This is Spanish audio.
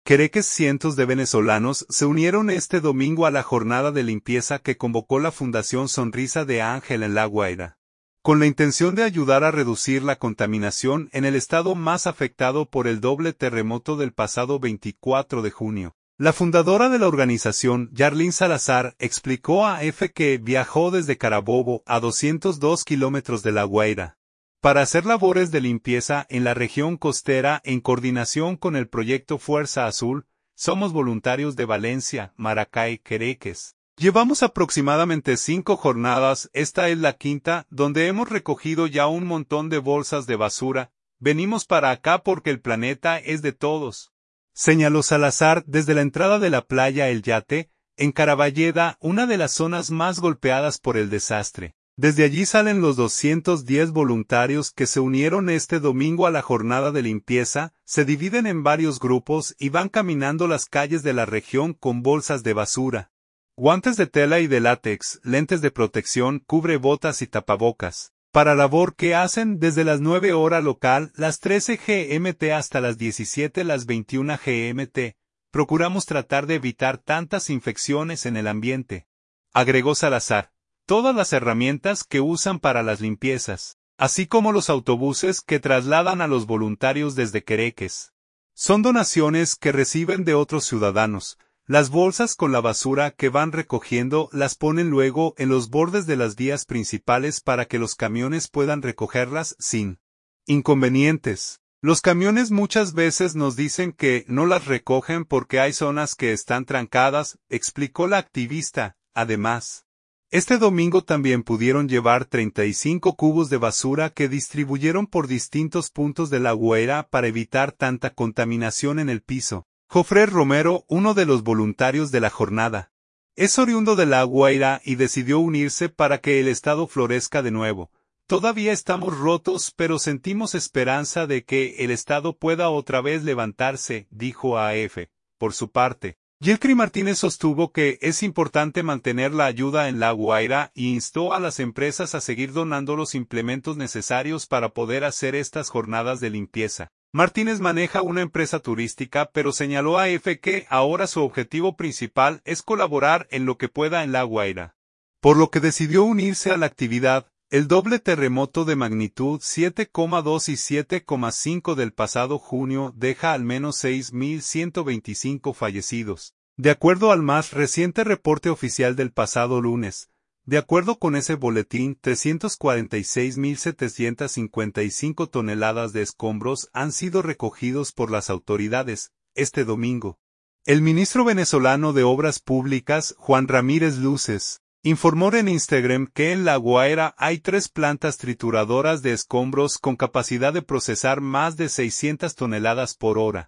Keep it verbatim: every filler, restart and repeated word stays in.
Quereques. Cientos de venezolanos se unieron este domingo a la jornada de limpieza que convocó la Fundación Sonrisa de Ángel en La Guaira, con la intención de ayudar a reducir la contaminación en el estado más afectado por el doble terremoto del pasado veinticuatro de junio. La fundadora de la organización, Yarlín Salazar, explicó a F que viajó desde Carabobo, a doscientos dos kilómetros de La Guaira, para hacer labores de limpieza en la región costera en coordinación con el proyecto Fuerza Azul. Somos voluntarios de Valencia, Maracay, Quereques. Llevamos aproximadamente cinco jornadas, esta es la quinta, donde hemos recogido ya un montón de bolsas de basura. Venimos para acá porque el planeta es de todos, señaló Salazar desde la entrada de la playa El Yate, en Caraballeda, una de las zonas más golpeadas por el desastre. Desde allí salen los doscientos diez voluntarios que se unieron este domingo a la jornada de limpieza, se dividen en varios grupos y van caminando las calles de la región con bolsas de basura, guantes de tela y de látex, lentes de protección, cubrebotas y tapabocas, para labor que hacen desde las nueve horas local, las trece G M T hasta las diecisiete las veintiuna G M T. Procuramos tratar de evitar tantas infecciones en el ambiente, agregó Salazar. Todas las herramientas que usan para las limpiezas, así como los autobuses que trasladan a los voluntarios desde Quereques, son donaciones que reciben de otros ciudadanos. Las bolsas con la basura que van recogiendo las ponen luego en los bordes de las vías principales para que los camiones puedan recogerlas sin inconvenientes. Los camiones muchas veces nos dicen que no las recogen porque hay zonas que están trancadas, explicó la activista. Además, este domingo también pudieron llevar treinta y cinco cubos de basura que distribuyeron por distintos puntos de La Guaira para evitar tanta contaminación en el piso. Jofré Romero, uno de los voluntarios de la jornada, es oriundo de La Guaira y decidió unirse para que el estado florezca de nuevo. Todavía estamos rotos, pero sentimos esperanza de que el estado pueda otra vez levantarse, dijo a A F. Por su parte, Yelcri Martínez sostuvo que es importante mantener la ayuda en La Guaira y instó a las empresas a seguir donando los implementos necesarios para poder hacer estas jornadas de limpieza. Martínez maneja una empresa turística, pero señaló a A F que ahora su objetivo principal es colaborar en lo que pueda en La Guaira, por lo que decidió unirse a la actividad. El doble terremoto de magnitud siete coma dos y siete coma cinco del pasado junio deja al menos seis mil ciento veinticinco fallecidos, de acuerdo al más reciente reporte oficial del pasado lunes. De acuerdo con ese boletín, trescientas cuarenta y seis mil setecientas cincuenta y cinco toneladas de escombros han sido recogidos por las autoridades este domingo. El ministro venezolano de Obras Públicas, Juan Ramírez Luces, informó en Instagram que en La Guaira hay tres plantas trituradoras de escombros con capacidad de procesar más de seiscientas toneladas por hora.